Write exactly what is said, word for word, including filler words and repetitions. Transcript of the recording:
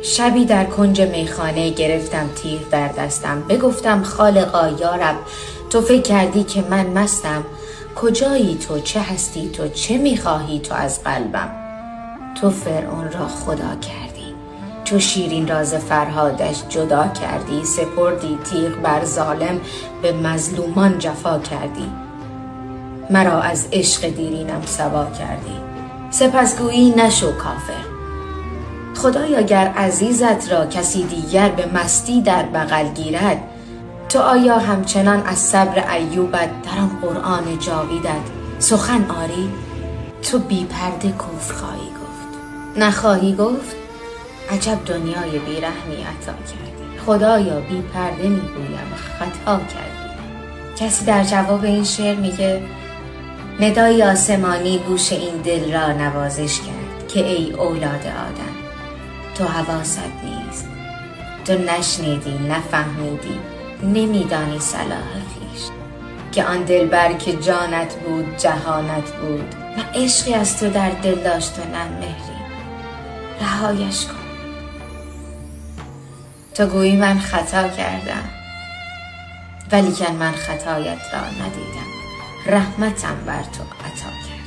شبی در کنج میخانه گرفتم تیر در دستم، بگفتم خالقا یارب تو فکر کردی که من مستم؟ کجایی تو؟ چه هستی تو؟ چه میخواهی تو از قلبم؟ تو فرعون را خدا کردی، تو شیرین راز فرهادش جدا کردی، سپردی تیغ بر ظالم، به مظلومان جفا کردی. مرا از عشق دیرینم سوا کردی، سپسگویی نشو کافر. خدایا گر عزیزت را کسی دیگر به مستی در بغل گیرد، تو آیا همچنان از صبر ایوبت در آن قرآن جاویدت سخن آری؟ تو بی پرده کفر خواهی گفت، نخواهی گفت؟ عجب دنیای بیرحمی عطا کردی. خدایا بی پرده میگویم خطا کردی. کسی در جواب این شعر میگه ندای آسمانی گوش این دل را نوازش کرد که ای اولاد آدم، تو حواست نیست، تو نشنیدی، نفهمیدی، نمیدانی صلاح خویش، که آن دلبر که جانت بود جهانت بود، نه عشقی از تو در دل داشت و نه مهری. رهایش کن. تو گویی من خطا کردم، ولیکن من خطایت را ندیدم، رحمتم بر تو عطا کرد.